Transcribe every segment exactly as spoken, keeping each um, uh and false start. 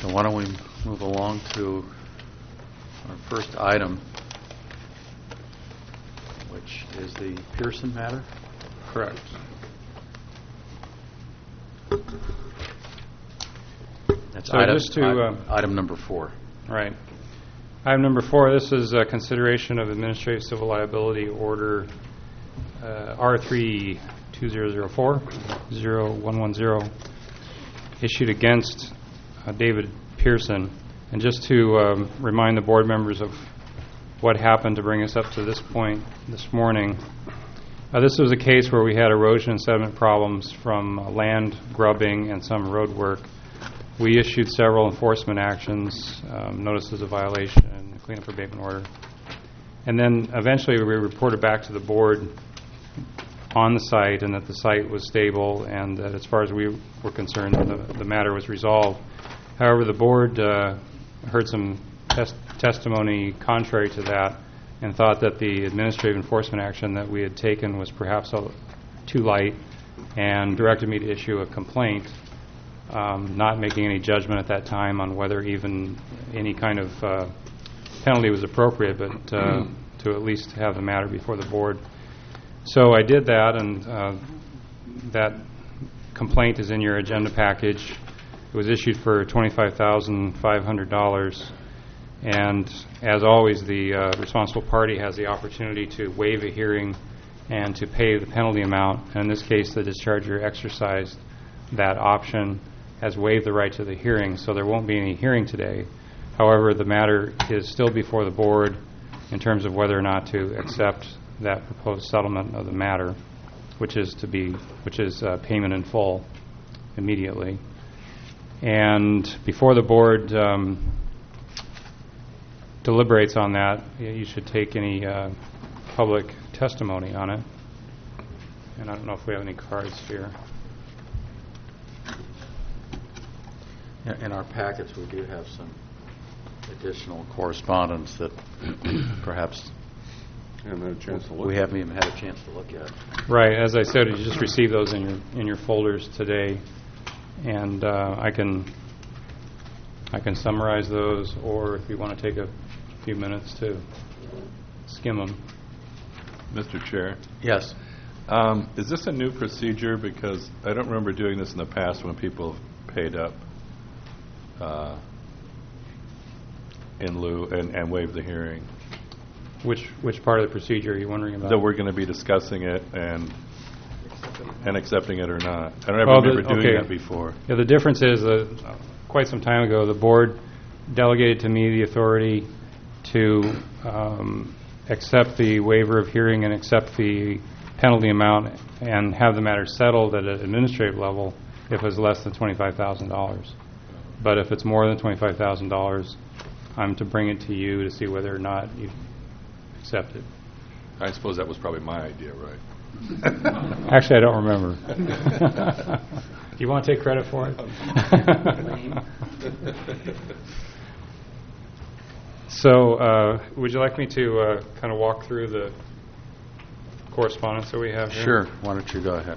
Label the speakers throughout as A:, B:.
A: So why don't we move along to our first item, which is the Pearson matter?
B: Correct.
A: That's
B: So
A: item,
B: just to,
A: item,
B: uh,
A: item number four.
B: Right. Item number four, this is uh, consideration of administrative civil liability order uh, R three two zero zero four zero one one zero issued against uh, David Pearson. And just to um, remind the board members of what happened to bring us up to this point this morning, uh, this was a case where we had erosion and sediment problems from uh, land grubbing and some road work. We issued several enforcement actions, um, notices of violation, and cleanup abatement order. And then eventually we reported back to the board on the site and that the site was stable and that as far as we were concerned, the, the matter was resolved. However, the board uh, heard some tes- testimony contrary to that and thought that the administrative enforcement action that we had taken was perhaps a, too light and directed me to issue a complaint. Um, not making any judgment at that time on whether even any kind of uh, penalty was appropriate, but uh, to at least have the matter before the board. So I did that, and uh, that complaint is in your agenda package. It was issued for twenty-five thousand five hundred dollars, and as always, the uh, responsible party has the opportunity to waive a hearing and to pay the penalty amount. And in this case, the discharger exercised that option, has waived the right to the hearing, so there won't be any hearing today. However, the matter is still before the board in terms of whether or not to accept that proposed settlement of the matter, which is to be, which is uh, payment in full immediately. And before the board um, deliberates on that, you should take any uh, public testimony on it. And I don't know if we have any cards here.
A: In our packets, we do have some additional correspondence that perhaps
C: haven't had a chance to look.
A: we haven't even had a chance to look at.
B: Right. As I said, you just received those in your in your folders today, and uh, I can I can summarize those, or if you want to take a few minutes to skim them.
C: Mister Chair,
A: Yes.
C: um, is this a new procedure? Because I don't remember doing this in the past when people have paid up uh, in lieu and, and waived the hearing.
B: Which which part of the procedure are you wondering about?
C: That we're going to be discussing it and and accepting it or not. I don't ever
B: Oh, the-
C: remember doing
B: okay.
C: that before.
B: Yeah, the difference is that uh, quite some time ago, the board delegated to me the authority to um, accept the waiver of hearing and accept the penalty amount and have the matter settled at an administrative level if it was less than twenty-five thousand dollars. But if it's more than twenty-five thousand dollars, I'm to bring it to you to see whether or not you accept it.
C: I suppose that was probably my idea, right?
B: Actually, I don't remember. Do you want to take credit for it? So, uh, would you like me to uh, kind of walk through the correspondence that we have here?
A: Sure. Why don't you go ahead?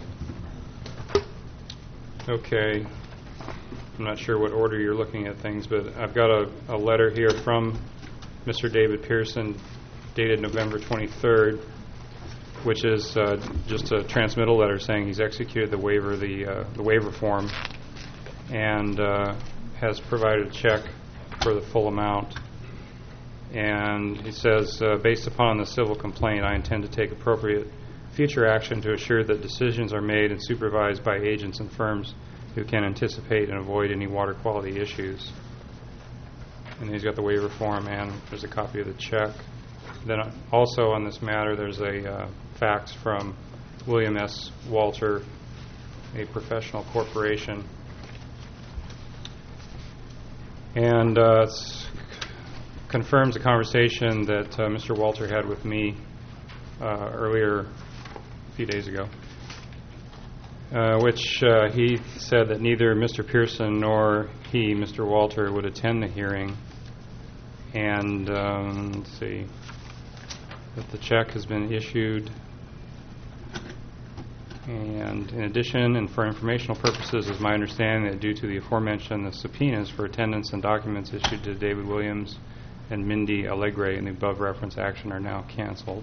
B: Okay. I'm not sure what order you're looking at things, but I've got a, a letter here from Mister David Pearson dated November twenty-third, which is uh, just a transmittal letter saying he's executed the waiver, the uh, the waiver form, and uh, has provided a check for the full amount. And he says, uh, based upon the civil complaint, I intend to take appropriate future action to assure that decisions are made and supervised by agents and firms who can anticipate and avoid any water quality issues. And he's got the waiver form, and there's a copy of the check. Then uh, also on this matter, there's a uh, fax from William S. Walter, a professional corporation. And uh, it's confirms the conversation that uh, Mister Walter had with me uh, earlier, a few days ago, uh, which uh, he said that neither Mister Pearson nor he, Mister Walter, would attend the hearing. And um, let's see, that the check has been issued And in addition, and for informational purposes, is my understanding that due to the aforementioned, the subpoenas for attendance and documents issued to David Williams and Mindy Allegre in the above reference action are now canceled.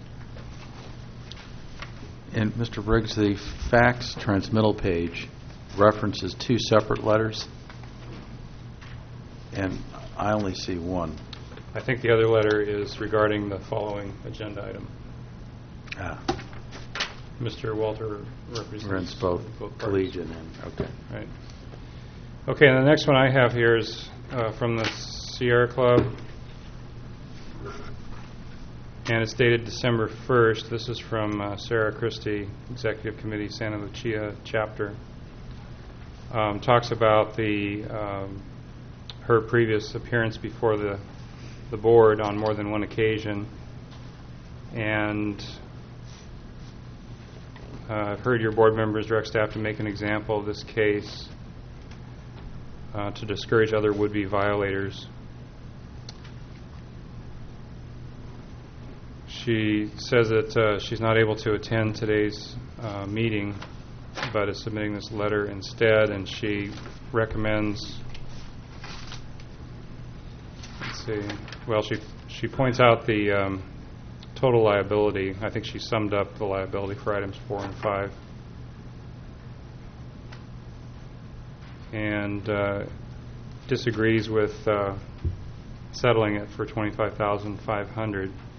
A: And Mister Briggs, the fax transmittal page references two separate letters, and I only see one.
B: I think the other letter is regarding the following agenda item.
A: Ah,
B: Mister Walter represents
A: Rents both
B: both parties.
A: collegiate and, okay.
B: Right. Okay, and the next one I have here is uh, from the Sierra Club, and it's dated December first. This is from uh, Sarah Christie, Executive Committee, Santa Lucia Chapter. Um, talks about the um, her previous appearance before the the board on more than one occasion, and uh, I've heard your board members direct staff to make an example of this case uh, to discourage other would-be violators. She says that uh, she's not able to attend today's uh, meeting, but is submitting this letter instead, and she recommends, let's see, well, she she points out the um, total liability. I think she summed up the liability for items four and five. And uh, disagrees with uh, settling it for twenty-five thousand five hundred dollars.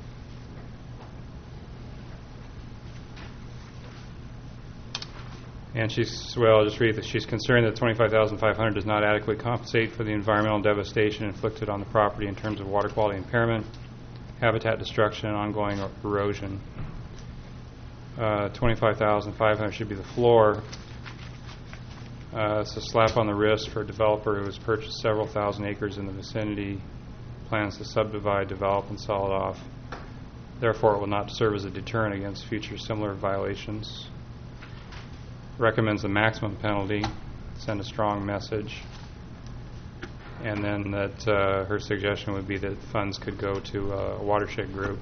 B: And she's, well, I'll just read that she's concerned that twenty-five thousand five hundred dollars does not adequately compensate for the environmental devastation inflicted on the property in terms of water quality impairment, habitat destruction, and ongoing erosion. Uh, twenty-five thousand five hundred dollars should be the floor. Uh, it's a slap on the wrist for a developer who has purchased several thousand acres in the vicinity, plans to subdivide, develop, and sell it off. Therefore, it will not serve as a deterrent against future similar violations. Recommends a maximum penalty, send a strong message, and then that uh, her suggestion would be that funds could go to a watershed group.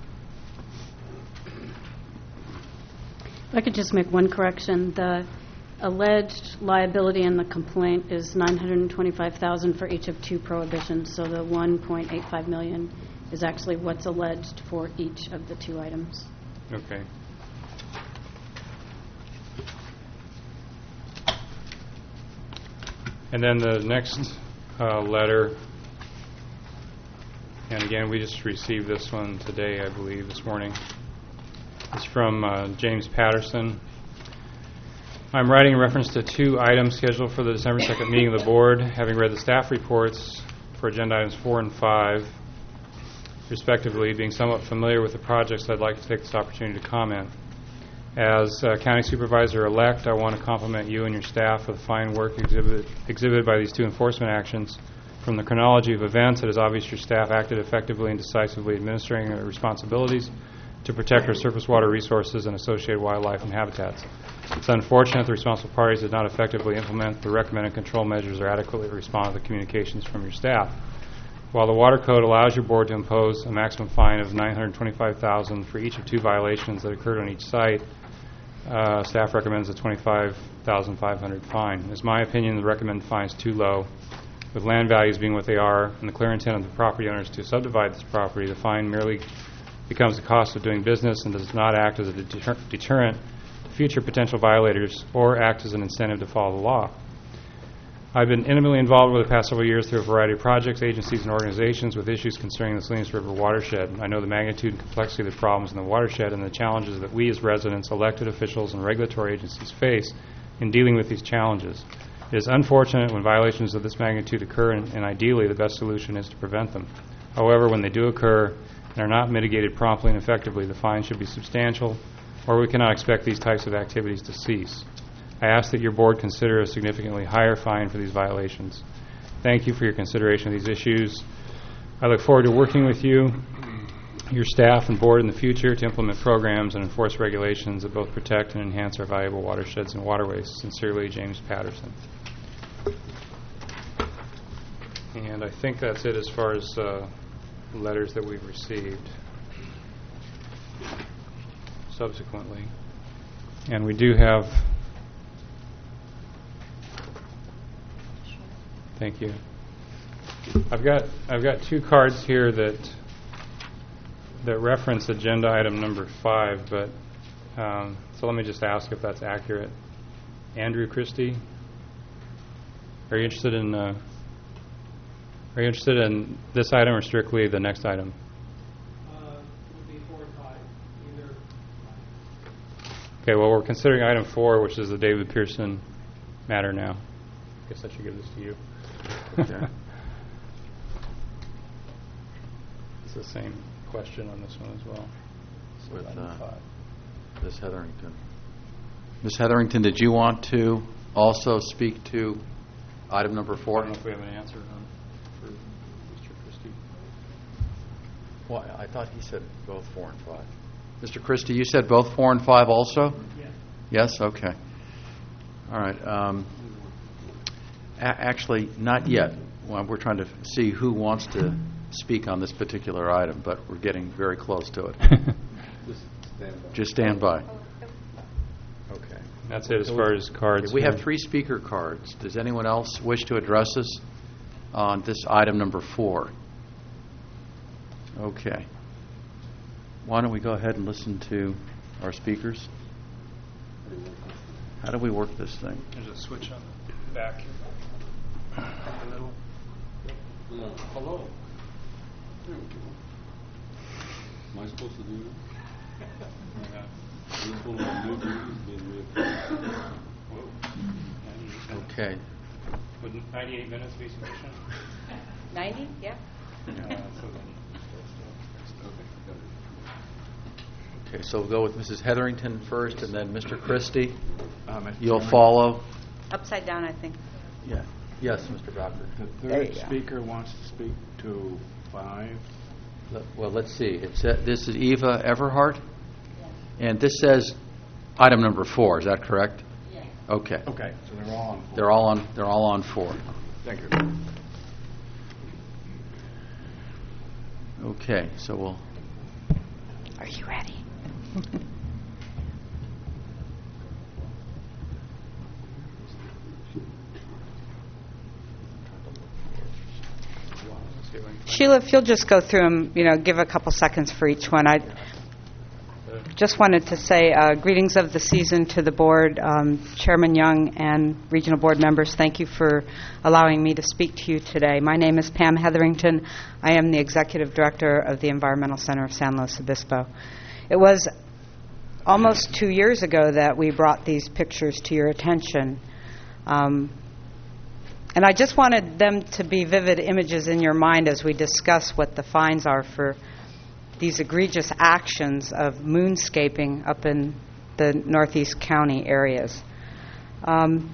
D: If I could just make one correction. The alleged liability in the complaint is nine hundred twenty-five thousand dollars for each of two prohibitions, so the one point eight five million dollars is actually what's alleged for each of the two items.
B: Okay. And then the next uh, letter, and again, we just received this one today, I believe, this morning. It's from uh, James Patterson. I'm writing in reference to two items scheduled for the December second meeting of the board. Having read the staff reports for agenda items four and five, respectively, being somewhat familiar with the projects, I'd like to take this opportunity to comment. As uh, County Supervisor-elect, I want to compliment you and your staff for the fine work exhibit, exhibited by these two enforcement actions. From the chronology of events, it is obvious your staff acted effectively and decisively administering their responsibilities to protect our surface water resources and associated wildlife and habitats. It's unfortunate the responsible parties did not effectively implement the recommended control measures or adequately respond to the communications from your staff. While the Water Code allows your board to impose a maximum fine of nine hundred twenty-five thousand dollars for each of two violations that occurred on each site, Uh, staff recommends a twenty-five thousand five hundred dollars fine. It's my opinion the recommended fine is too low. With land values being what they are and the clear intent of the property owners to subdivide this property, the fine merely becomes the cost of doing business and does not act as a deter- deterrent to future potential violators or act as an incentive to follow the law. I've been intimately involved over the past several years through a variety of projects, agencies, and organizations with issues concerning the Salinas River watershed. I know the magnitude and complexity of the problems in the watershed and the challenges that we as residents, elected officials, and regulatory agencies face in dealing with these challenges. It is unfortunate when violations of this magnitude occur, and, and ideally the best solution is to prevent them. However, when they do occur and are not mitigated promptly and effectively, the fine should be substantial, or we cannot expect these types of activities to cease. I ask that your board consider a significantly higher fine for these violations. Thank you for your consideration of these issues. I look forward to working with you, your staff, and board in the future to implement programs and enforce regulations that both protect and enhance our valuable watersheds and waterways. Sincerely, James Patterson. And I think that's it as far as uh, letters that we've received subsequently. And we do have, thank you. I've got, I've got two cards here that, that reference agenda item number five, but, um, so let me just ask if that's accurate. Andrew Christie, are you interested in, uh, are you interested in this item or strictly the next item?
E: Would be four and five, either.
B: Okay, well, we're considering item four, which is the David Pearson matter now. I guess I should give this to you.
A: Okay.
B: It's the same question on this one as well. So
A: With,
B: item
A: uh,
B: five.
A: Miz Hetherington. Miz Hetherington, did you want to also speak to item number
B: I
A: four?
B: don't know if we have an answer on for Mister Christie.
A: Well, I thought he said both four and five. Mister Christie, you said both four and five also?
E: Yes.
A: Yes? Okay. All right. Um, a- actually, not yet. Well, we're trying to see who wants to speak on this particular item, but we're getting very close to it. Just stand by. Okay.
B: That's it as far as cards.
A: We have
B: here.
A: three speaker cards. Does anyone else wish to address us on this item number four? Okay. Why don't we go ahead and listen to our speakers? How do we work this thing?
B: There's a switch on the back here. In the middle.
F: Hello. Am I supposed to do this? This one of my new duties being reappointed.
B: Whoa.
A: Okay.
B: Would ninety-eight minutes be sufficient?
G: ninety? Yeah.
B: Uh, so then-
A: Okay, so we'll go with Missus Hetherington first, and then Mister Christie.
H: Uh, Mister
A: You'll
H: Chairman,
A: follow.
G: Upside down, I think.
A: Yeah. Yes, Mister Doctor.
H: The
G: There
H: third
G: you go.
H: speaker wants to speak to five.
A: Well, let's see. It sa- this is Eva Everhart, and this says item number four. Is that correct? Yes. Okay.
H: Okay, so they're all on.
A: They're all on. They're all on four.
H: Thank you.
A: Okay. So we'll.
G: Are you ready? Sheila, if you'll just go through them, you know, give a couple seconds for each one. I just wanted to say uh, greetings of the season to the board, um, Chairman Young and regional board members. Thank you for allowing me to speak to you today. My name is Pam Hetherington. I am the executive director of the Environmental Center of San Luis Obispo. It was almost two years ago that we brought these pictures to your attention. Um, and I just wanted them to be vivid images in your mind as we discuss what the fines are for these egregious actions of moonscaping up in the Northeast County areas. Um,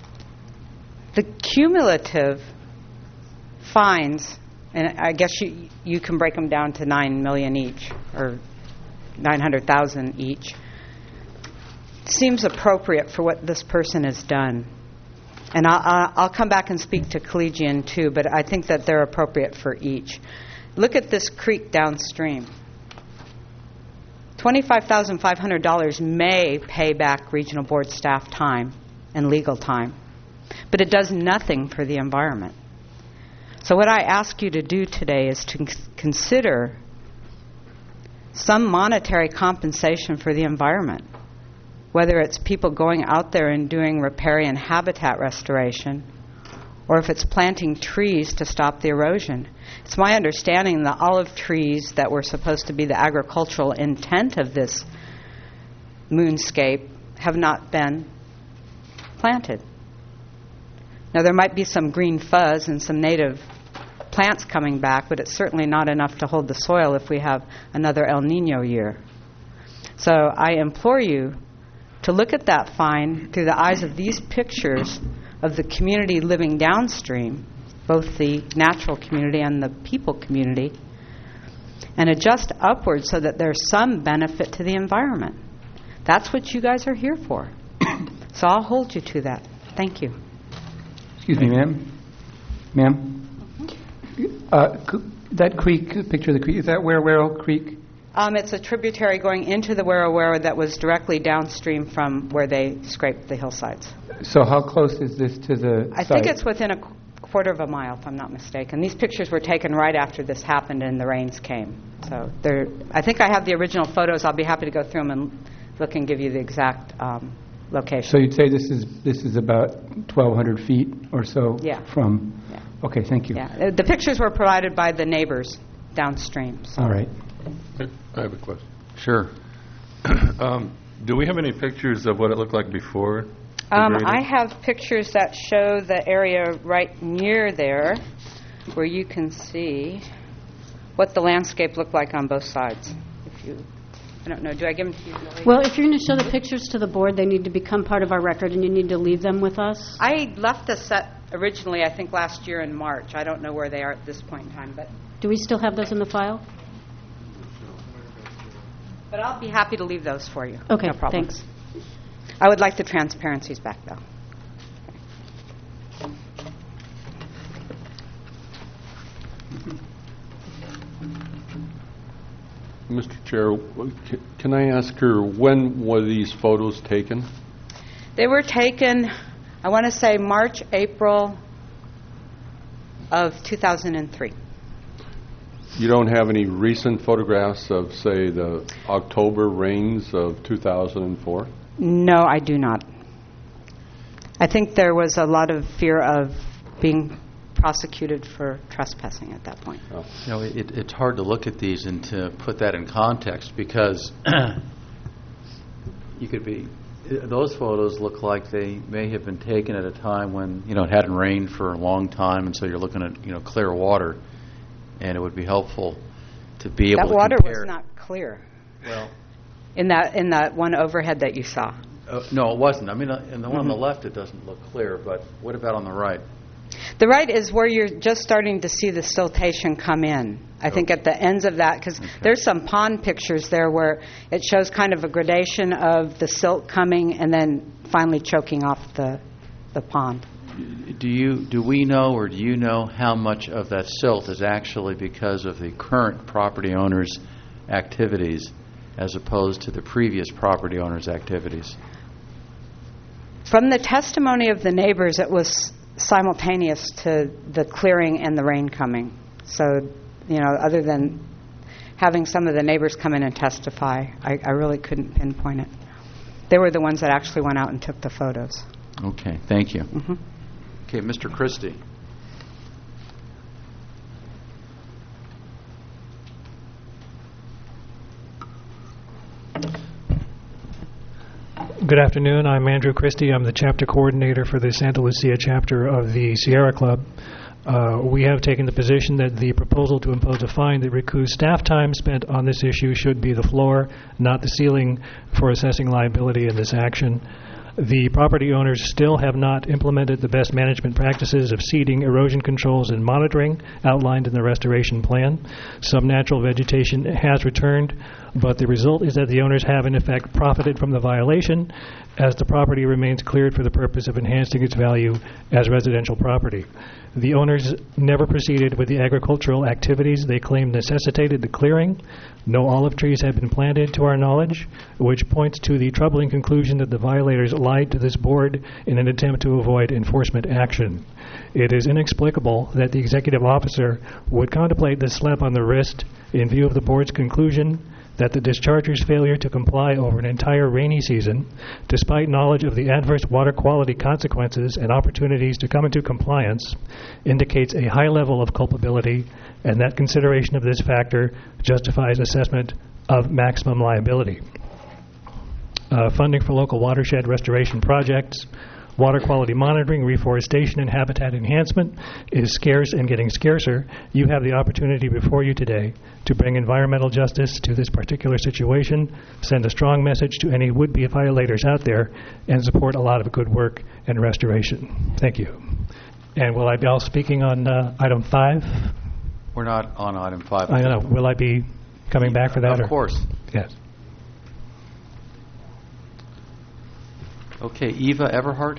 G: the cumulative fines, and I guess you, you can break them down to nine million each, or nine hundred thousand each, seems appropriate for what this person has done. And I'll, I'll come back and speak to Collegian too, but I think that they're appropriate for each. Look at this creek downstream. twenty-five thousand five hundred dollars may pay back regional board staff time and legal time, but it does nothing for the environment. So what I ask you to do today is to c- consider some monetary compensation for the environment, whether it's people going out there and doing riparian habitat restoration, or if it's planting trees to stop the erosion. It's my understanding the olive trees that were supposed to be the agricultural intent of this moonscape have not been planted. Now, there might be some green fuzz and some native plants coming back, but it's certainly not enough to hold the soil if we have another El Nino year. So I implore you to look at that fine through the eyes of these pictures of the community living downstream, both the natural community and the people community, and adjust upwards so that there's some benefit to the environment. That's what you guys are here for. So I'll hold you to that. Thank you.
E: Excuse me, ma'am. Ma'am? Uh, c- that creek, picture of the creek, is that Ware Creek?
G: Um, it's a tributary going into the Wera Wera that was directly downstream from where they scraped the hillsides.
I: So how close is this to the
G: I
I: site?
G: think it's within a qu- quarter of a mile, if I'm not mistaken. These pictures were taken right after this happened and the rains came. So they're, I think I have the original photos. I'll be happy to go through them and look and give you the exact um, location.
I: So you'd say this is this is about twelve hundred feet or so
G: Yeah.
I: from...
G: Yeah.
I: Okay, thank you.
G: Yeah, uh, the pictures were provided by the neighbors downstream. So.
I: All right.
C: I have a question.
A: Sure.
C: Um, Do we have any pictures of what it looked like before? the
G: Um,
C: grading?
G: I have pictures that show the area right near there where you can see what the landscape looked like on both sides. If you, I don't know, do I give them to you, Lily?
D: Well, if you're going to show the pictures to the board, they need to become part of our record, and you need to leave them with us.
G: I left the set originally, I think, last year in March. I don't know where they are at this point in time, but
D: Do we still have those in the file?
G: but I'll be happy to leave those for you.
D: Okay,
G: No problem.
D: thanks.
G: I would like the transparencies back, though.
F: Mister Chair, w- c- can I ask her, when were these photos taken?
G: They were taken, I want to say, March, April of two thousand three.
F: You don't have any recent photographs of, say, the October rains of two thousand four?
G: No, I do not. I think there was a lot of fear of being prosecuted for trespassing at that point.
F: Oh.
A: You know, it, it's hard to look at these and to put that in context because you could be, those photos look like they may have been taken at a time when, you know, it hadn't rained for a long time, and so you're looking at, you know, clear water, and it would be helpful to be able
G: That
A: to
G: water
A: compare.
G: was not clear
A: Well,
G: in that in that one overhead that you saw.
A: uh, no, it wasn't. I mean, uh, in the one on
G: Mm-hmm.
A: the left, it doesn't look clear, but what about on the right?
G: The right is where you're just starting to see the siltation come in. I think at the ends of that, because there's some pond pictures there where it shows kind of a gradation of the silt coming and then finally choking off the the pond.
A: Do you, do we know, or do you know how much of that silt is actually because of the current property owner's activities as opposed to the previous property owner's activities?
G: From the testimony of the neighbors, it was simultaneous to the clearing and the rain coming. So, you know, other than having some of the neighbors come in and testify, I, I really couldn't pinpoint it. They were the ones that actually went out and took the photos.
A: Okay, thank you.
G: Mhm.
A: Okay, Mister Christie.
J: Good afternoon. I'm Andrew Christie. I'm the chapter coordinator for the Santa Lucia chapter of the Sierra Club. Uh, we have taken the position that the proposal to impose a fine that recoups staff time spent on this issue should be the floor, not the ceiling, for assessing liability in this action. The property owners still have not implemented the best management practices of seeding, erosion controls, and monitoring outlined in the restoration plan. Some natural vegetation has returned, but the result is that the owners have, in effect, profited from the violation as the property remains cleared for the purpose of enhancing its value as residential property. The owners never proceeded with the agricultural activities they claim necessitated the clearing. No olive trees have been planted, to our knowledge, which points to the troubling conclusion that the violators lied to this board in an attempt to avoid enforcement action. It is inexplicable that the executive officer would contemplate this slap on the wrist in view of the board's conclusion that the discharger's failure to comply over an entire rainy season, despite knowledge of the adverse water quality consequences and opportunities to come into compliance, indicates a high level of culpability, and that consideration of this factor justifies assessment of maximum liability. Uh, funding for local watershed restoration projects, water quality monitoring, reforestation, and habitat enhancement is scarce and getting scarcer. You have the opportunity before you today to bring environmental justice to this particular situation, send a strong message to any would-be violators out there, and support a lot of good work and restoration. Thank you. And will I be all speaking on uh, item five?
A: We're not on item five.
J: I don't know. Will I be coming back for that?
A: Of
J: or?
A: course.
J: Yes.
A: Okay, Eva Everhart.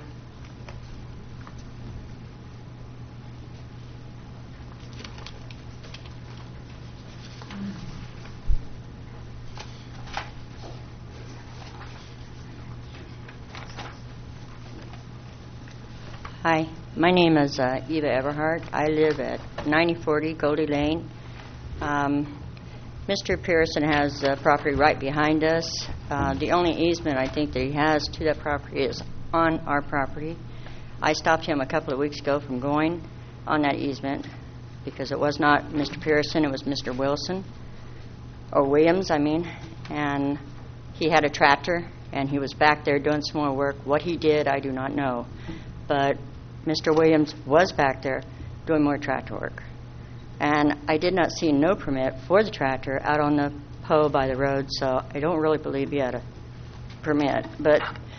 K: Hi, my name is uh, Eva Everhart. I live at ninety forty Goldie Lane. Um, Mister Pearson has uh, property right behind us. Uh, the only easement I think that he has to that property is on our property. I stopped him a couple of weeks ago from going on that easement because it was not Mister Pearson, it was Mister Wilson, or Williams, I mean, and he had a tractor, and he was back there doing some more work. What he did, I do not know, but Mister Williams was back there doing more tractor work. And I did not see no permit for the tractor out on the Poe by the road, so I don't really believe he had a permit. But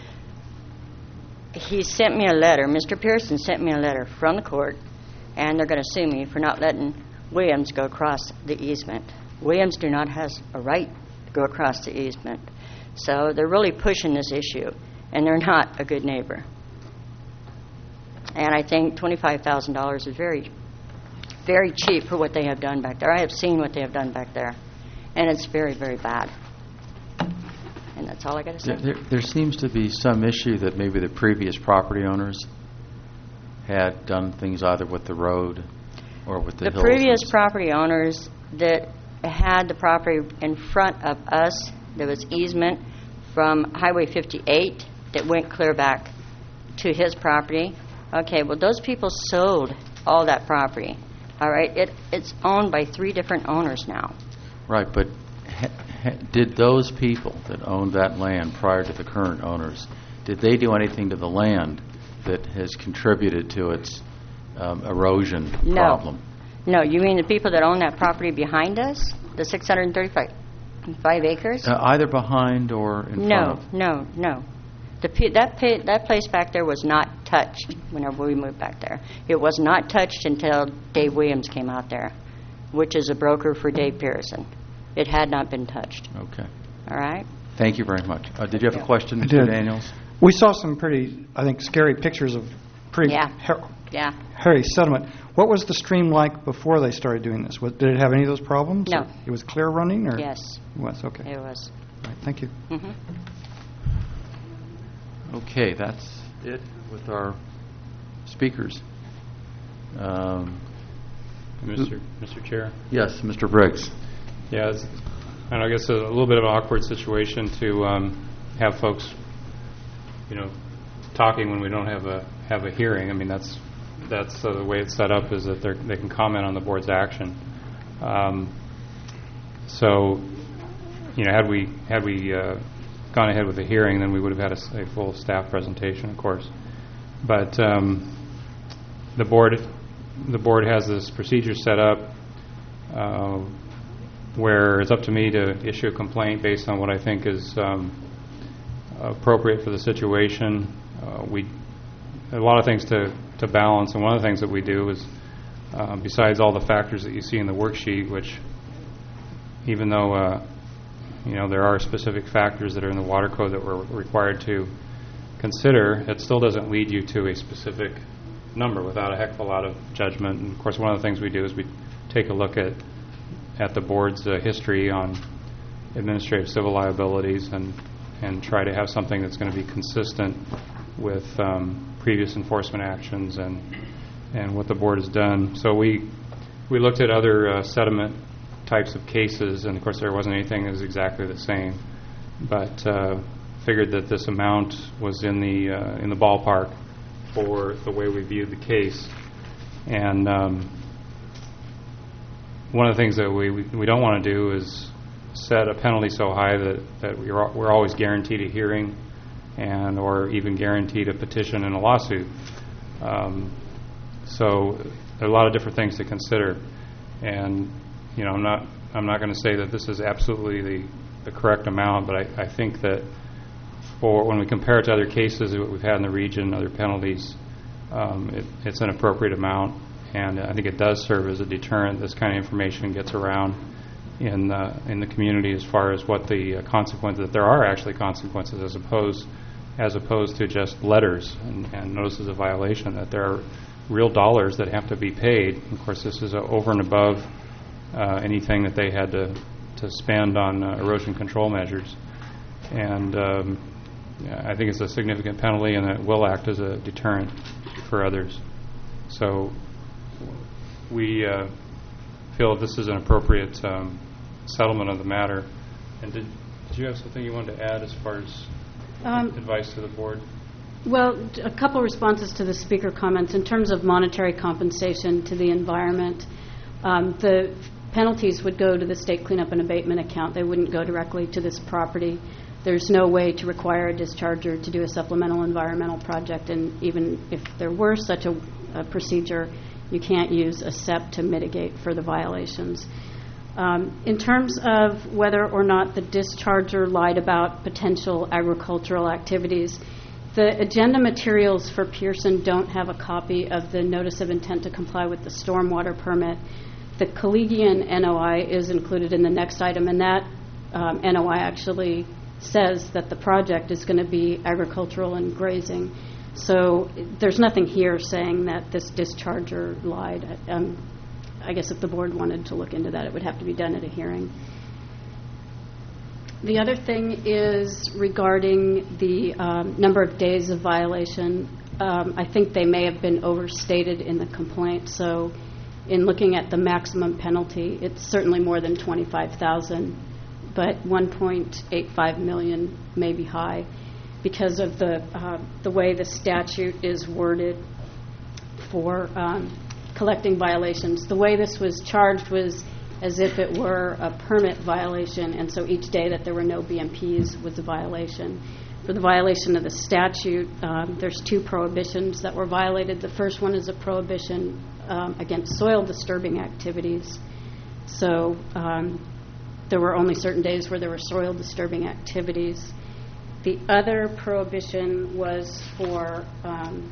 K: he sent me a letter, Mister Pearson sent me a letter from the court, and they're going to sue me for not letting Williams go across the easement. Williams do not have a right to go across the easement. So they're really pushing this issue, and they're not a good neighbor. And I think twenty-five thousand dollars is very, very cheap for what they have done back there. I have seen what they have done back there, and it's very, very bad. And that's all I got to say.
A: There, there seems to be some issue that maybe the previous property owners had done things either with the road or with the,
K: The
A: hills.
K: previous property owners that had the property in front of us, there was easement from Highway fifty-eight that went clear back to his property. Okay, well, those people sold all that property. All right, it it's owned by three different owners now.
A: Right, but ha, ha, did those people that owned that land prior to the current owners, did they do anything to the land that has contributed to its um, erosion
K: No.
A: problem?
K: No, you mean the people that own that property behind us, the six hundred thirty-five five acres?
A: Uh, either behind or in
K: no,
A: front of?
K: no, no. The pe- that pa- that place back there was not touched whenever we moved back there. It was not touched until Dave Williams came out there, which is a broker for Dave Pearson. It had not been touched.
A: Okay.
K: All right?
A: Thank you very much. Uh, did you have a question,
L: I
A: Mister
L: did.
A: Daniels?
L: We saw some pretty, I think, scary pictures of pretty
K: Yeah.
L: har-
K: Yeah.
L: hairy settlement. What was the stream like before they started doing this? Was, did it have any of those problems?
K: No.
L: Or it was clear running? Or?
K: Yes,
L: It was, okay.
K: it was.
L: All right, thank you.
K: Mm-hmm.
A: Okay, that's it with our speakers. Um,
B: Mister Mister Chair.
A: yes, Mister Briggs.
B: Yeah, it's, and I guess a little bit of an awkward situation to um, have folks, you know, talking when we don't have a have a hearing. I mean, that's that's uh, the way it's set up, is that they they can comment on the board's action. Um, so, you know, had we had we uh, gone ahead with the hearing, then we would have had a, s- a full staff presentation, of course. But um, the board the board has this procedure set up uh, where it's up to me to issue a complaint based on what I think is um, appropriate for the situation. Uh, we a lot of things to, to balance, and one of the things that we do is, uh, besides all the factors that you see in the worksheet, which even though uh, you know there are specific factors that are in the water code that we're required to consider, it still doesn't lead you to a specific number without a heck of a lot of judgment. And of course, one of the things we do is we take a look at at the board's uh, history on administrative civil liabilities and and try to have something that's going to be consistent with um, previous enforcement actions and and what the board has done. So we we looked at other uh, sediment types of cases, and of course there wasn't anything that was exactly the same, but uh, figured that this amount was in the uh, in the ballpark for the way we viewed the case. And um, one of the things that we we don't want to do is set a penalty so high that, that we're, we're always guaranteed a hearing and or even guaranteed a petition and a lawsuit. Um, so there are a lot of different things to consider. And, you know, I'm not I'm not going to say that this is absolutely the, the correct amount, but I, I think that for when we compare it to other cases that we've had in the region, other penalties, um, it, it's an appropriate amount. And I think it does serve as a deterrent. This kind of information gets around in uh, in the community as far as what the uh, consequences, that there are actually consequences as opposed as opposed to just letters and, and notices of violation, that there are real dollars that have to be paid. Of course, this is uh, over and above uh, anything that they had to, to spend on uh, erosion control measures. And um, yeah, I think it's a significant penalty, and it will act as a deterrent for others. So we uh, feel this is an appropriate um, settlement of the matter. And did, did you have something you wanted to add as far as
D: Um,
B: advice to the board?
D: Well, d- a couple responses to the speaker comments. In terms of monetary compensation to the environment, um, the penalties would go to the state cleanup and abatement account. They wouldn't go directly to this property. There's no way to require a discharger to do a supplemental environmental project, and even if there were such a, a procedure, you can't use a S E P to mitigate for the violations. Um, in terms of whether or not the discharger lied about potential agricultural activities, the agenda materials for Pearson don't have a copy of the notice of intent to comply with the stormwater permit. The Collegian N O I is included in the next item, and that um, N O I actually says that the project is going to be agricultural and grazing. So there's nothing here saying that this discharger lied. Um, I guess if the board wanted to look into that, it would have to be done at a hearing. The other thing is regarding the um, number of days of violation. Um, I think they may have been overstated in the complaint. So in looking at the maximum penalty, it's certainly more than twenty-five thousand, but one point eight five million may be high because of the, uh, the way the statute is worded for um, collecting violations. The way this was charged was as if it were a permit violation, and so each day that there were no B M Ps was a violation. For the violation of the statute, um, there's two prohibitions that were violated. The first one is a prohibition um, against soil disturbing activities. So um, there were only certain days where there were soil disturbing activities. The other prohibition was for um,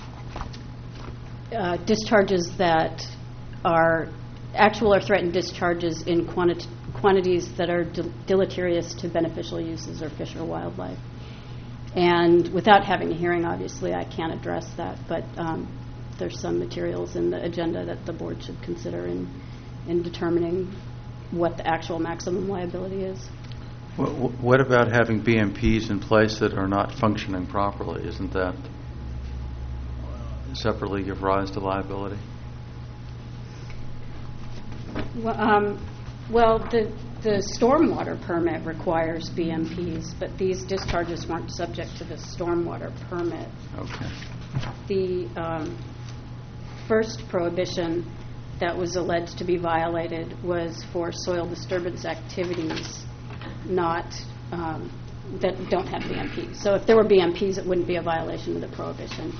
D: uh, discharges that are actual or threatened discharges in quanti- quantities that are del- deleterious to beneficial uses or fish or wildlife. And without having a hearing, obviously, I can't address that, but um, there's some materials in the agenda that the board should consider in, in determining what the actual maximum liability is.
A: Wh- What about having B M Ps in place that are not functioning properly? Isn't that separately give rise to liability?
D: Well, um, well, the the stormwater permit requires B M Ps, but these discharges weren't subject to the stormwater permit.
A: Okay.
D: The um, first prohibition that was alleged to be violated was for soil disturbance activities, not um, that don't have B M Ps. So if there were B M Ps, it wouldn't be a violation of the prohibition.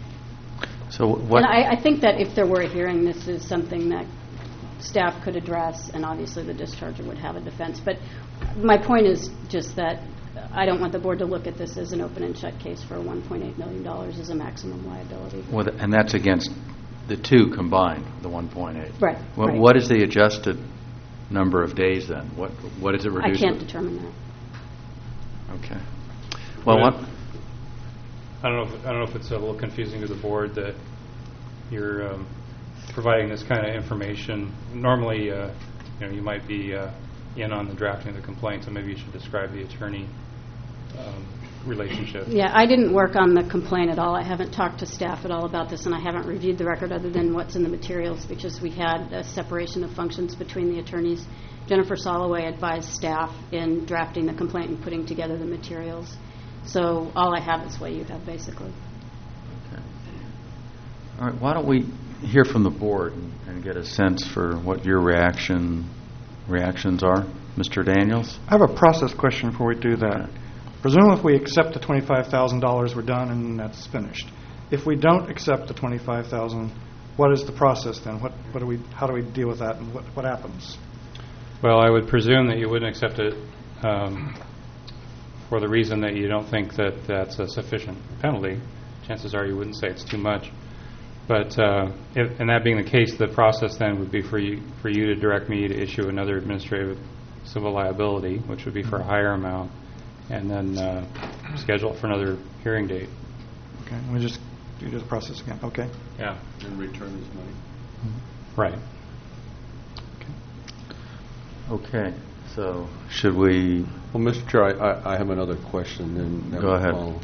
A: So what?
D: And I, I think that if there were a hearing, this is something that staff could address, and obviously the discharger would have a defense. But my point is just that I don't want the board to look at this as an open and shut case for one point eight million dollars as a maximum liability.
A: Well, and that's against the two combined, the one point eight.
D: Right,
A: Well,
D: right.
A: What is the adjusted number of days then? What What is it
D: I
A: reduced?
D: can't
A: to?
D: determine that.
A: Okay. Well,
B: Well,
A: what?
B: I don't know. If, I don't know if it's a little confusing to the board that you're um, providing this kind of information. Normally, uh, you know, you might be uh, in on the drafting of the complaint, so maybe you should describe the attorney um, relationship.
D: Yeah, I didn't work on the complaint at all. I haven't talked to staff at all about this, and I haven't reviewed the record other than what's in the materials because we had a separation of functions between the attorneys. Jennifer Soloway advised staff in drafting the complaint and putting together the materials. So all I have is what you have, basically.
A: Okay. All right. Why don't we hear from the board and, and get a sense for what your reaction reactions are, Mister Daniels?
L: I have a process question before we do that. Presumably, if we accept the twenty-five thousand dollars, we're done and that's finished. If we don't accept the twenty-five thousand dollars, what is the process then? What, what do we, how do we deal with that, and what, what happens?
B: Well, I would presume that you wouldn't accept it um, for the reason that you don't think that that's a sufficient penalty. Chances are you wouldn't say it's too much. But uh, if, and that being the case, the process then would be for you for you to direct me to issue another administrative civil liability, which would be for a higher amount, and then uh, schedule it for another hearing date.
L: Okay, we just do the process again. Okay.
B: Yeah.
F: And return this money.
B: Right.
A: Okay. So should we?
F: Well, Mister Chair, I, I- I have another question. And that
A: Go
F: will
A: ahead.
F: follow.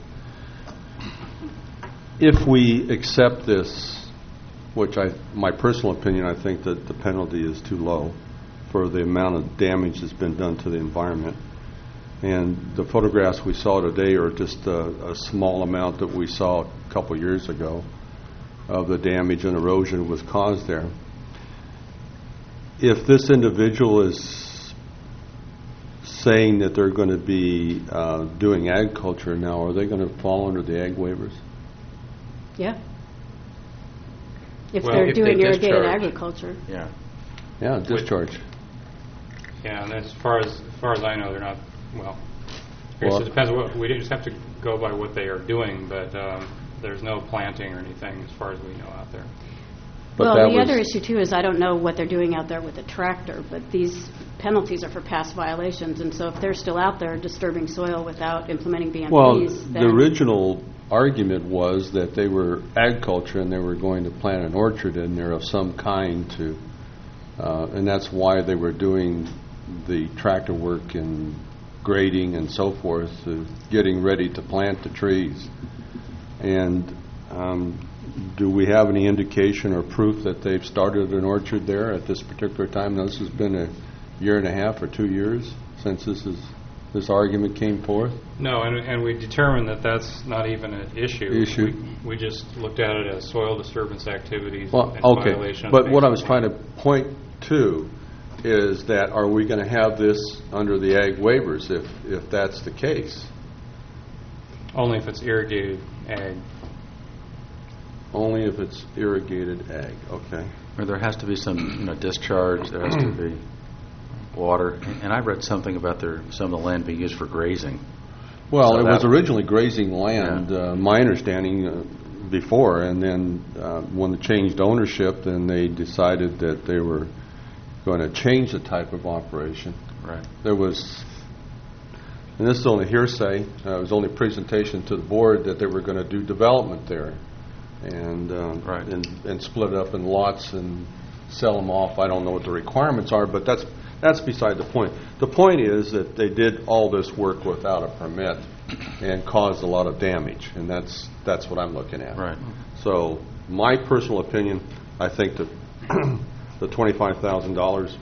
F: If we accept this, which I, my personal opinion, I think that the penalty is too low for the amount of damage that's been done to the environment. And the photographs we saw today are just a, a small amount that we saw a couple years ago of the damage and erosion was caused there. If this individual is saying that they're going to be uh, doing agriculture now, are they going to fall under the ag waivers?
D: Yeah. If
B: Well,
D: they're
B: if they
D: doing irrigated
B: discharge.
D: agriculture.
A: Yeah.
F: Yeah, discharge.
B: Yeah, and as far as, as far as I know, they're not, well, I guess
F: Well-
B: it depends, what we just have to go by what they are doing, but um, there's no planting or anything as far as we know out there.
F: But
D: Well,
F: that
D: the
F: was-
D: other issue too is I don't know what they're doing out there with a tractor, but these penalties are for past violations, and so if they're still out there disturbing soil without implementing B M Ps,
F: Well,
D: then...
F: the original argument was that they were agriculture and they were going to plant an orchard in there of some kind to, uh, and that's why they were doing the tractor work and grading and so forth, uh, getting ready to plant the trees. And um, do we have any indication or proof that they've started an orchard there at this particular time? Now, this has been a year and a half or two years since this is this argument came forth.
B: No, and, and we determined that that's not even an issue.
F: Issue.
B: We, we just looked at it as soil disturbance activities
F: Well,
B: and
F: okay,
B: violation of
F: but
B: the
F: what I
B: basic
F: was trying to point to is that are we going to have this under the ag waivers if, if that's the case?
B: Only if it's irrigated ag.
F: Only if it's irrigated ag, okay.
A: Or there has to be some, you know, discharge, there has to be water. And I read something about there, some of the land being used for grazing.
F: Well,
A: So
F: it was
A: that-
F: originally grazing land, uh, my understanding, uh, before, and then uh, when they changed ownership, then they decided that they were going to change the type of operation.
A: Right.
F: There was, and this is only hearsay, uh, it was only presentation to the board that they were going to do development there and, um,
A: Right.
F: and and split it up in lots and sell them off. I don't know what the requirements are, but that's that's beside the point. The point is that they did all this work without a permit and caused a lot of damage, and that's that's what I'm looking at.
A: Right.
F: So my personal opinion, I think that the twenty-five thousand dollars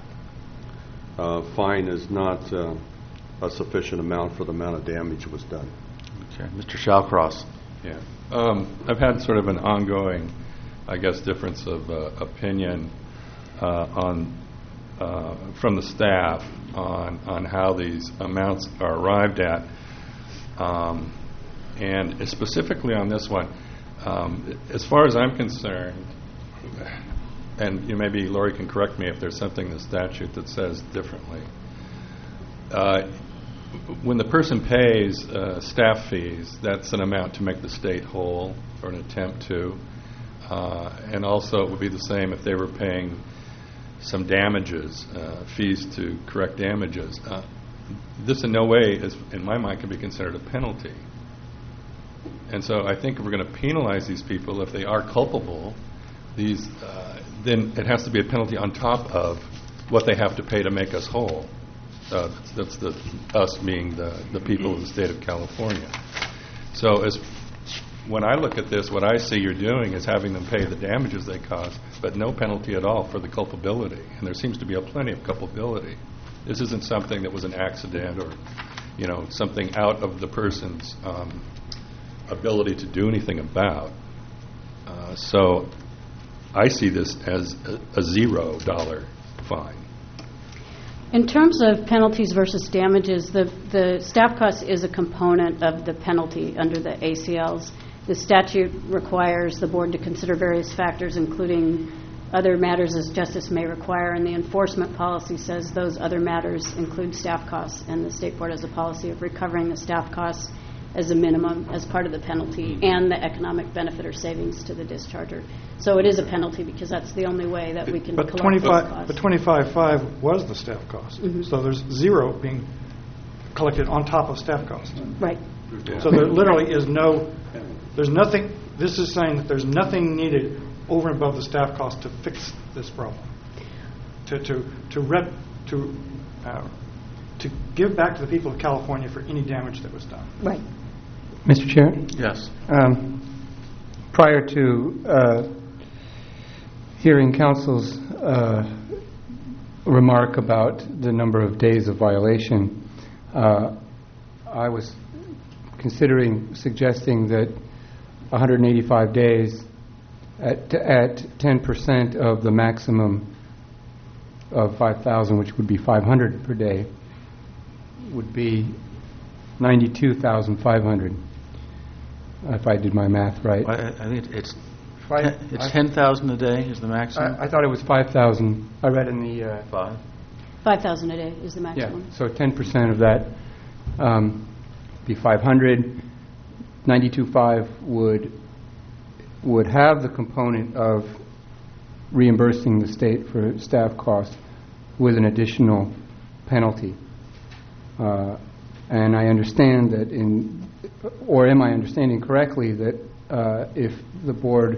F: uh, fine is not uh, a sufficient amount for the amount of damage that was done.
A: Okay. Mister Shallcross.
C: Yeah. Um, I've had sort of an ongoing, I guess, difference of uh, opinion uh, on uh, from the staff on on how these amounts are arrived at, um, and specifically on this one. Um, as far as I'm concerned, and you know, maybe Lori can correct me if there's something in the statute that says differently. Uh, when the person pays uh, staff fees, that's an amount to make the state whole, or an attempt to. Uh, and also it would be the same if they were paying some damages, uh, fees to correct damages. Uh, this in no way, is, in my mind, can be considered a penalty. And so I think if we're going to penalize these people, if they are culpable, these, uh, then it has to be a penalty on top of what they have to pay to make us whole. Uh, that's the us being the, the people of the state of California. So as when I look at this, what I see you're doing is having them pay the damages they caused, but no penalty at all for the culpability. And there seems to be a plenty of culpability. This isn't something that was an accident or, you know, something out of the person's um, ability to do anything about. Uh, so I see this as a, a zero dollar fine.
D: In terms of penalties versus damages, the, the staff cost is a component of the penalty under the A C Ls. The statute requires the board to consider various factors, including other matters as justice may require, and the enforcement policy says those other matters include staff costs, and the state board has a policy of recovering the staff costs as a minimum as part of the penalty and the economic benefit or savings to the discharger. So it is a penalty because that's the only way that we can
L: But
D: collect those
L: twenty-five,
D: costs.
L: but twenty-five five was the staff cost.
D: Mhm.
L: So there's zero being collected on top of staff cost.
D: Right.
L: So there literally is no, there's nothing, this is saying that there's nothing needed over and above the staff cost to fix this problem. To, to, to rep, to, uh, to give back to the people of California for any damage that was done.
D: Right.
I: Mister Chair?
A: Yes.
I: Um, prior to uh, hearing Council's uh, remark about the number of days of violation, uh, I was considering suggesting that one hundred eighty-five days at, at ten percent of the maximum of five thousand, which would be five hundred per day, would be ninety-two thousand five hundred, if I did my math right.
A: I, I think it's
I: Five-
A: ten, it's
I: I-
A: ten thousand a day is the maximum.
I: I, I thought it was five thousand. I read in the... Uh,
A: Five.
D: five thousand a day is the
I: yeah,
D: maximum.
I: so ten percent of that um, be five hundred. ninety-two five would would have the component of reimbursing the state for staff costs with an additional penalty. Uh, and I understand that in, or am I understanding correctly that uh, if the board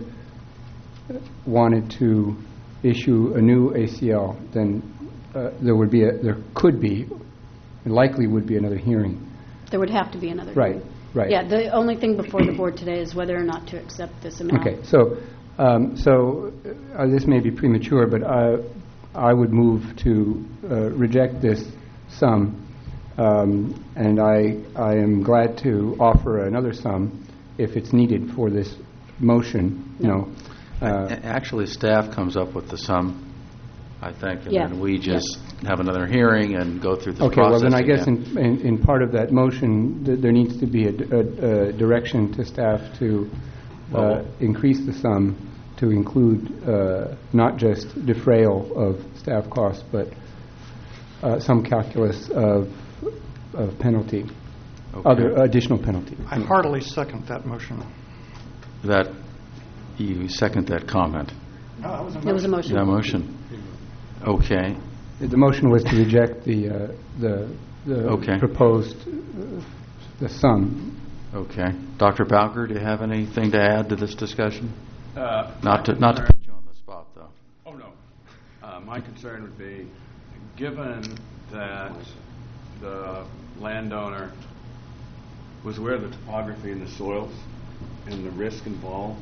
I: wanted to issue a new A C L, then uh, there would be a, there could be, and likely would be another hearing.
D: There would have to be another.
I: Right,
D: hearing.
I: right.
D: Yeah, the only thing before the board today is whether or not to accept this amount.
I: Okay, so um, so uh, this may be premature, but I, I would move to uh, reject this sum, um, and I I am glad to offer another sum if it's needed for this motion. You know, uh,
A: A- Actually, staff comes up with the sum, I think, and
D: Yeah.
A: then we just have another hearing and go through the
I: okay.
A: process
I: Well, then I guess
A: again.
I: in, in in part of that motion, th- there needs to be a, d- a- a direction to staff to uh,
A: Well-
I: increase the sum to include uh, not just defrayal of staff costs, but uh, some calculus of of penalty,
A: Okay.
I: other additional penalty.
L: I heartily second that motion.
A: That, you second that comment.
L: No, that was a
D: There was a motion.
A: That motion. Okay.
I: The motion was to reject the uh, the, the
A: Okay.
I: proposed uh, the sum.
A: Okay. Doctor Bowker, do you have anything to add to this discussion?
H: Uh,
A: Not to
H: my
A: not to
H: concern-
A: put you on the spot, though.
H: Oh, no. Uh, My concern would be, given that the landowner was aware of the topography and the soils and the risk involved,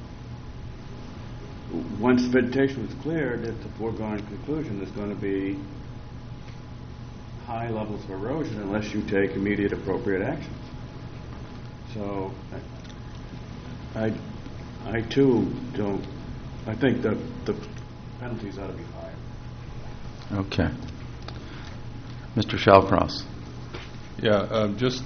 H: once vegetation was cleared, it's a foregone conclusion there's going to be high levels of erosion unless you take immediate appropriate actions. So I, I too don't, I think that the penalties ought to be higher.
A: Okay. Mister Shallcross.
C: Yeah, um, just,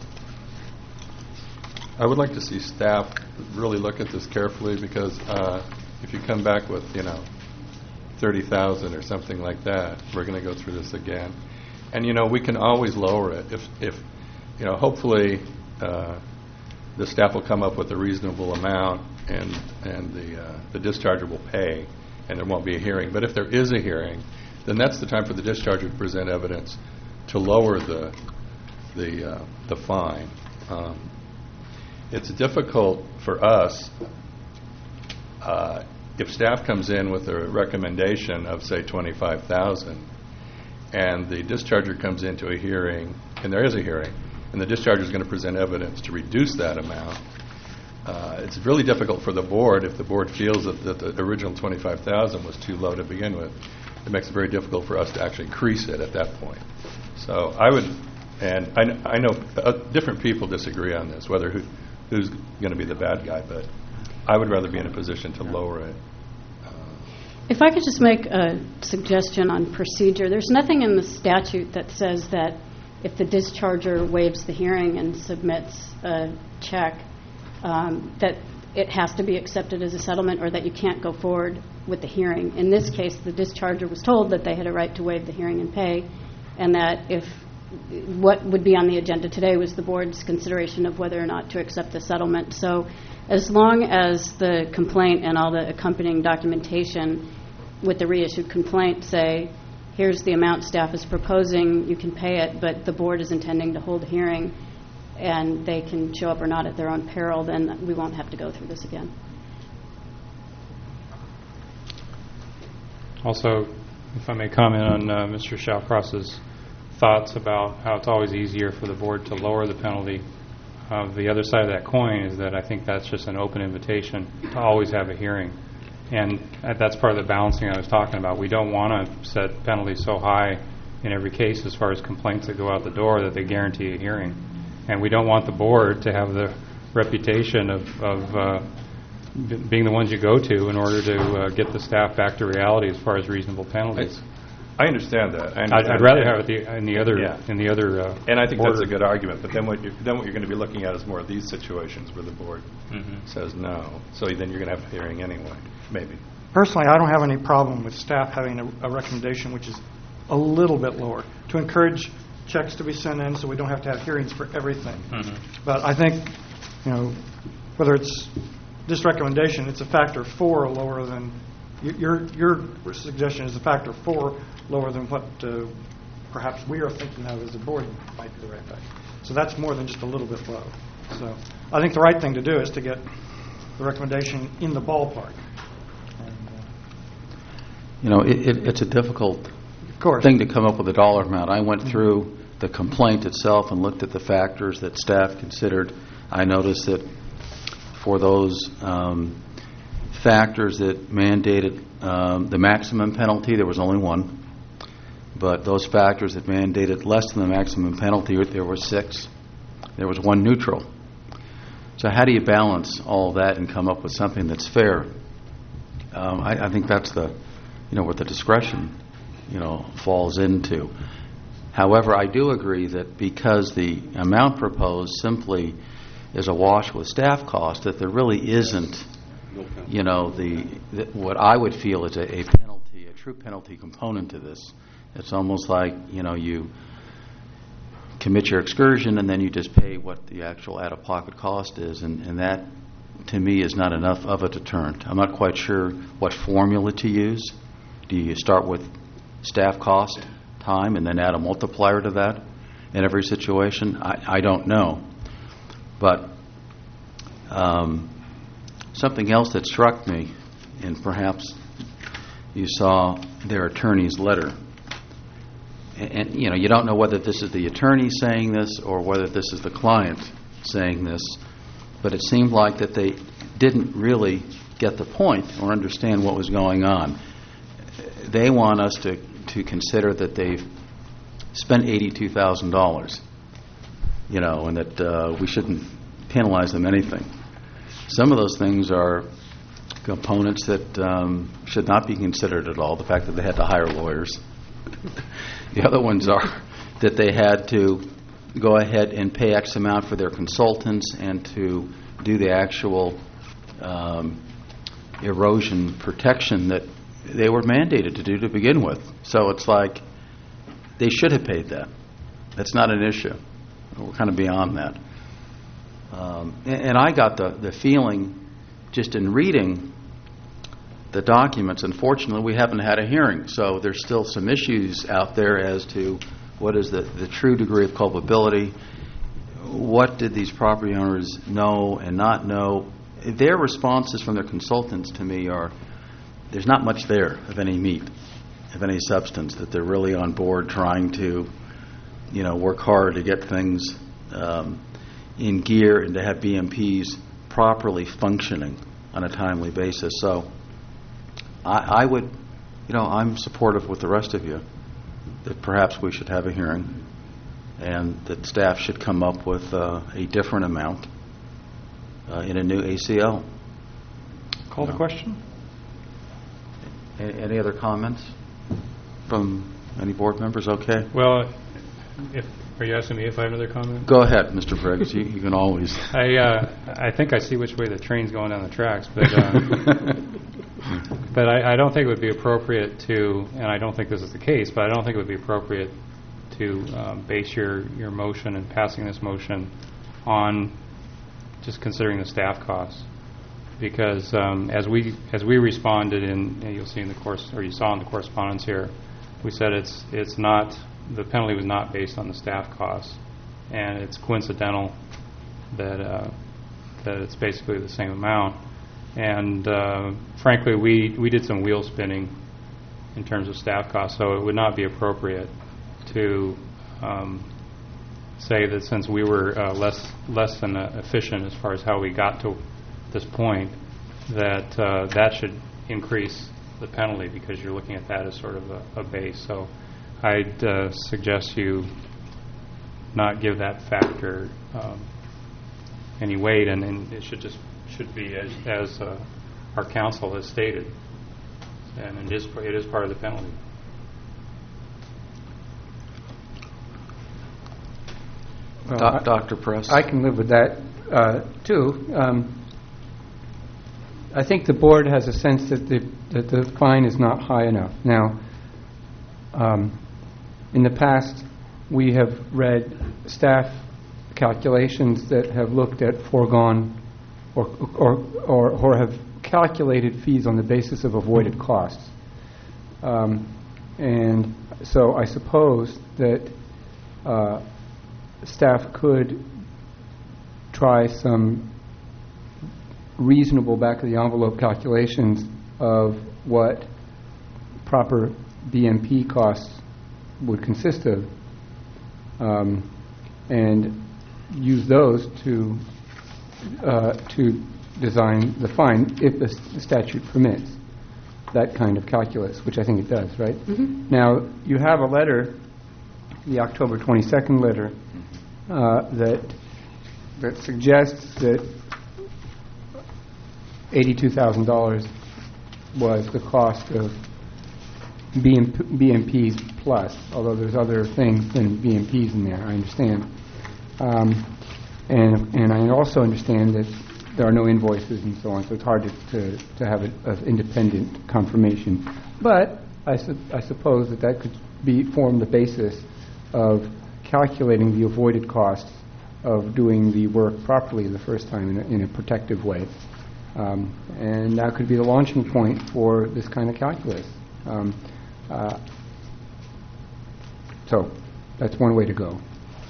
C: I would like to see staff really look at this carefully, because uh, if you come back with, you know, thirty thousand or something like that, we're going to go through this again. And, you know, we can always lower it. If, if you know, hopefully uh, the staff will come up with a reasonable amount, and, and the, uh, the discharger will pay, and there won't be a hearing. But if there is a hearing, then that's the time for the discharger to present evidence to lower the the uh, the fine. Um, it's difficult for us uh, if staff comes in with a recommendation of, say, twenty-five thousand, and the discharger comes into a hearing, and there is a hearing, and the discharger is going to present evidence to reduce that amount. Uh, it's really difficult for the board if the board feels that, that the original twenty-five thousand was too low to begin with. It makes it very difficult for us to actually increase it at that point. So I would, and I, kn- I know uh, different people disagree on this, whether who, who's going to be the bad guy, but I would rather be in a position to lower it.
D: If I could just make a suggestion on procedure, there's nothing in the statute that says that if the discharger waives the hearing and submits a check, um, that it has to be accepted as a settlement, or that you can't go forward with the hearing. In this case, the discharger was told that they had a right to waive the hearing and pay, and that if what would be on the agenda today was the board's consideration of whether or not to accept the settlement. So as long as the complaint and all the accompanying documentation with the reissued complaint say, here's the amount staff is proposing, you can pay it, but the board is intending to hold a hearing, and they can show up or not at their own peril, then we won't have to go through this again.
B: Also, if I may comment on uh, Mister Shawcross's thoughts about how it's always easier for the board to lower the penalty. Uh, the other side of that coin is that I think that's just an open invitation to always have a hearing. And uh, that's part of the balancing I was talking about. We don't want to set penalties so high in every case as far as complaints that go out the door that they guarantee a hearing. And we don't want the board to have the reputation of, of uh, b- being the ones you go to in order to uh, get the staff back to reality as far as reasonable penalties.
C: I understand that. I understand
B: I'd, I'd rather
C: that.
B: have it the, in the other
C: Yeah.
B: in the other. Uh,
C: And I think
B: order.
C: that's a good argument. But then what you then what you're going to be looking at is more of these situations where the board
B: Mhm.
C: says no. So then you're going to have a hearing anyway, maybe.
L: Personally, I don't have any problem with staff having a, a recommendation which is a little bit lower to encourage checks to be sent in so we don't have to have hearings for everything.
B: Mhm.
L: But I think, you know, whether it's this recommendation, it's a factor four lower than, y- your your suggestion is a factor four lower than what uh, perhaps we are thinking of as a board might be the right factor. So that's more than just a little bit low. So I think the right thing to do is to get the recommendation in the ballpark. And, uh,
A: You know, it, it, it's a difficult
L: of course.
A: thing to come up with a dollar amount. I went through the complaint itself and looked at the factors that staff considered. I noticed that for those um, factors that mandated um, the maximum penalty, there was only one. But those factors that mandated less than the maximum penalty, there were six. There was one neutral. So how do you balance all that and come up with something that's fair? Um, I, I think that's the, you know, what the discretion, you know, falls into. However, I do agree that because the amount proposed simply is a wash with staff cost, that there really isn't, you know, the, the what I would feel is a, a penalty, a true penalty component to this. It's almost like, you know, you commit your excursion and then you just pay what the actual out-of-pocket cost is, and, and that, to me, is not enough of a deterrent. I'm not quite sure what formula to use. Do you start with staff cost, time, and then add a multiplier to that in every situation? I, I don't know. But um, something else that struck me, and perhaps you saw their attorney's letter, and, and you know, you don't know whether this is the attorney saying this or whether this is the client saying this, but it seemed like that they didn't really get the point or understand what was going on. They want us to, to consider that they've spent eighty-two thousand dollars, you know, and that uh, we shouldn't penalize them anything. Some of those things are components that um, should not be considered at all, the fact that they had to hire lawyers. The other ones are that they had to go ahead and pay X amount for their consultants and to do the actual um, erosion protection that they were mandated to do to begin with. So it's like they should have paid that. That's not an issue. We're kind of beyond that. Um, and, and I got the, the feeling just in reading the documents, unfortunately, we haven't had a hearing. So there's still some issues out there as to what is the, the true degree of culpability. What did these property owners know and not know? Their responses from their consultants to me are, there's not much there of any meat, of any substance, that they're really on board trying to, you know, work hard to get things um, in gear and to have B M Ps properly functioning on a timely basis. So I, I would, you know, I'm supportive with the rest of you that perhaps we should have a hearing and that staff should come up with uh, a different amount uh, in a new A C L.
L: Call the question.
A: A- Any other comments from any board members? Okay.
B: Well, if, are you asking me if I have another comment?
A: Go ahead, Mister Briggs. You, you can always.
B: I uh, I think I see which way the train's going down the tracks, but uh, but I, I don't think it would be appropriate to, and I don't think this is the case, but I don't think it would be appropriate to um, base your, your motion and passing this motion on just considering the staff costs, because um, as we as we responded in, and you'll see in the course, or you saw in the correspondence here, we said it's it's not, the penalty was not based on the staff costs, and it's coincidental that uh, that it's basically the same amount. And uh, frankly, we we did some wheel spinning in terms of staff costs. So it would not be appropriate to um, say that since we were uh, less less than uh, efficient as far as how we got to this point, that uh, that should increase the penalty, because you're looking at that as sort of a, a base. So I'd uh, suggest you not give that factor um, any weight, and, and it should just should be as, as uh, our counsel has stated, and it is it is part of the penalty.
I: Well,
A: Doc-
I: I-
A: Doctor Press?
I: I can live with that, uh, too. Um, I think the board has a sense that the, that the fine is not high enough. Now, um, in the past, we have read staff calculations that have looked at foregone or, or, or, or have calculated fees on the basis of avoided costs. Um, and so I suppose that uh, staff could try some reasonable back-of-the-envelope calculations of what proper B M P costs would consist of, um, and use those to uh, to design the fine if the s- statute permits that kind of calculus, which I think it does, right?
D: Mm-hmm.
I: Now, you have a letter, the October twenty-second letter, uh, that that suggests that eighty-two thousand dollars was the cost of B M Ps plus, although there's other things than B M Ps in there, I understand. Um, and and I also understand that there are no invoices and so on, so it's hard to, to, to have an independent confirmation. But I, su- I suppose that that could be form the basis of calculating the avoided costs of doing the work properly the first time in a, in a protective way. Um, and that could be the launching point for this kind of calculus. Um, uh, so that's one way to go.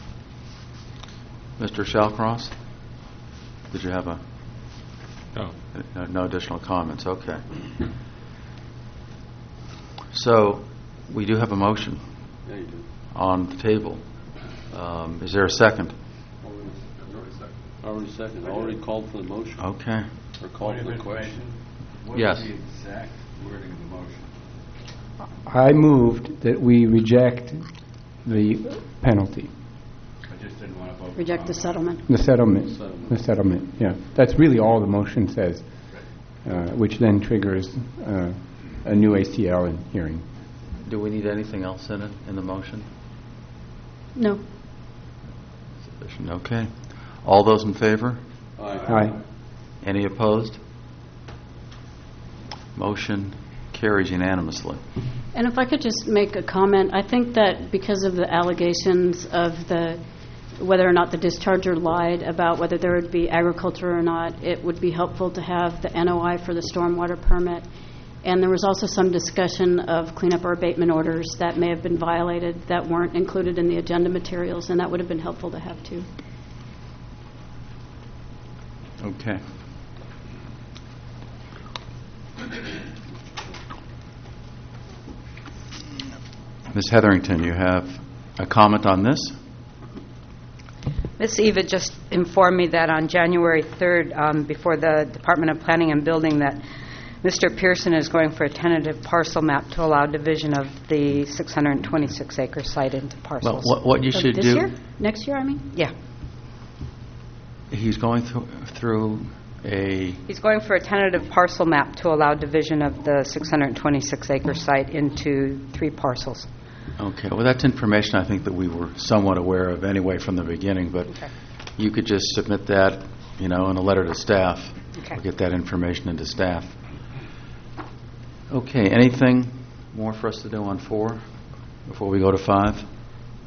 A: Mister Shallcross, did you have a
C: No.
A: uh, no additional comments? Okay. So we do have a motion
F: Yeah, you do.
A: on the table. Um, is there a second?
F: Already second. I already called for the motion.
A: Okay.
F: Or called for the question.
A: Yes.
H: What is the exact wording of the motion?
I: I moved that we reject the penalty,
H: I just didn't want to vote.
D: Reject the settlement.
I: the settlement,
F: Settlement.
I: the settlement. Yeah, that's really all the motion says, uh, which then triggers uh, a new A C L in hearing.
A: Do we need anything else in it, in the motion?
D: No.
A: Sufficient. Okay. All those in favor?
I: Aye.
A: Any opposed? Motion carries unanimously.
D: And if I could just make a comment, I think that because of the allegations of the, whether or not the discharger lied about whether there would be agriculture or not, it would be helpful to have the N O I for the stormwater permit. And there was also some discussion of cleanup or abatement orders that may have been violated that weren't included in the agenda materials, and that would have been helpful to have too.
A: Okay. Miz Hetherington, you have a comment on this?
G: Miz Eva just informed me that on January third, um, before the Department of Planning and Building, that Mister Pearson is going for a tentative parcel map to allow division of the six hundred twenty-six acre site into
A: Well,
G: parcels.
A: what, what you
D: So
A: should
D: this
A: do,
D: year? Next year, I mean?
G: Yeah.
A: he's going through, through a,
G: He's going for a tentative parcel map to allow division of the six hundred twenty-six acre site into three parcels.
A: okay, well, that's information I think that we were somewhat aware of anyway from the beginning, but
G: Okay.
A: you could just submit that, you know, in a letter to staff.
G: Okay.
A: We'll get that information into staff. Okay, anything more for us to do on four before we go to five?